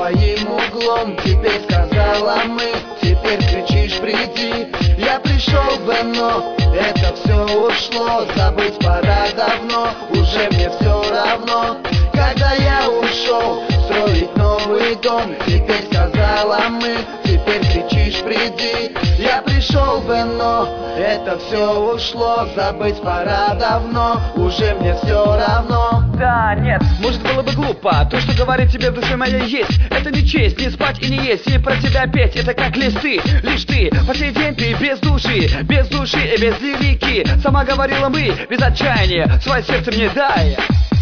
своим углом. Теперь сказала мы, теперь кричишь приди. Я пришел бы, но это все ушло. Забыть пора давно, уже мне все равно. Когда я ушел строить новый дом, теперь сказала мы, теперь кричишь приди. Я пришел бы, но это все ушло. Забыть пора давно, уже мне все равно. Да, нет, может было бы глупо. То, что говорит тебе в душе моей есть, это не честь, не спать и не есть. И про тебя петь, это как листы. Лишь ты, по сей день ты без души и без лирики. Сама говорила мы, без отчаяния, свое сердце мне дай.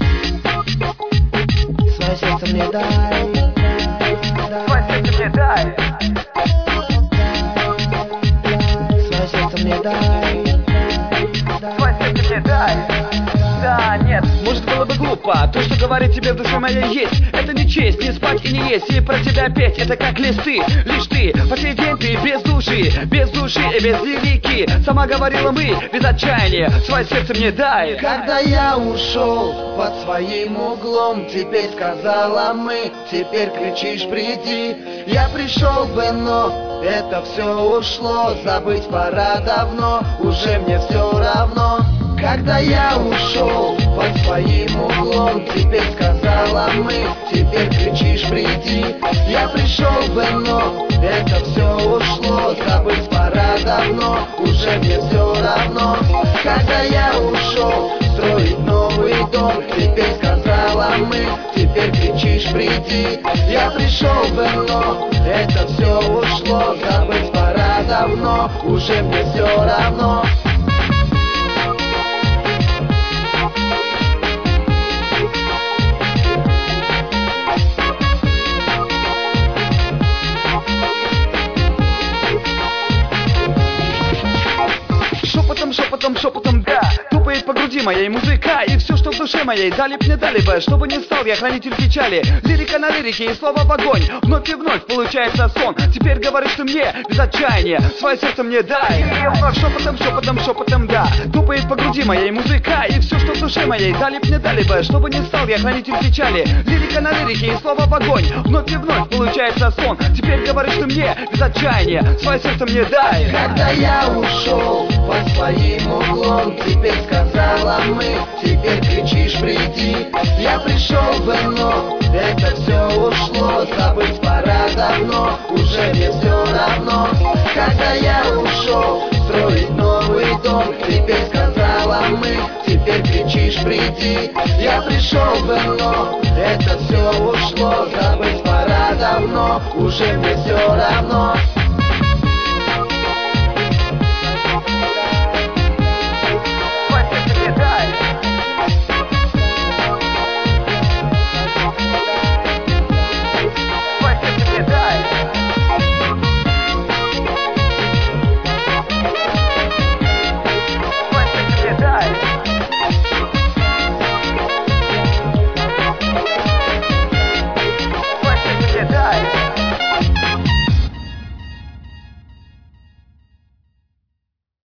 Свое сердце мне дай. Свое сердце мне дай. Свое сердце мне дай. Свое сердце мне дай. Да, нет, может было бы глупо. То, что говорит тебе в душе моей есть, это не честь, не спать и не есть. И про тебя петь, это как листы. Лишь ты, по сей день ты без души и без лирики. Сама говорила мы, без отчаяния, свое сердце мне дай. Когда я ушел под своим углом, теперь сказала мы, теперь кричишь приди. Я пришел бы, но это все ушло. Забыть пора давно, уже мне все равно. Когда я ушел под своим углом, теперь сказала мы, теперь кричишь приди. Я пришел бы, но это все ушло. Забыть пора давно, уже мне все равно. Когда я ушел строить новый дом, теперь сказала мы, теперь кричишь приди. Я пришел бы, но это все ушло. Забыть пора давно, уже мне все равно. Шепотом, да, тупает по груди моей музыка. И все, что в душе моей, дали мне дали бы. Чтобы не стал я хранитель печали. Лирика на лирике и слова в огонь. Вновь и вновь получается сон. Теперь говоришь ты мне, без отчаяния, свое сердце мне дай. И вновь шепотом, да, тупает по груди моей музыка. И все, что в душе моей, дали мне дали бы. Чтобы не стал я хранитель печали. Лирика на лирике и слова в огонь. Вновь и вновь получается сон. Теперь говоришь ты мне, без отчаяния, свое сердце мне дай. Когда я ушел под своим углом, теперь сказала мы, теперь кричишь приди. Я пришел бы, но это все ушло. Забыть пора давно, уже мне все равно. Когда я ушел строить новый дом, теперь сказала мы, теперь кричишь приди. Я пришел бы, но это все ушло. Забыть пора давно, уже мне все равно.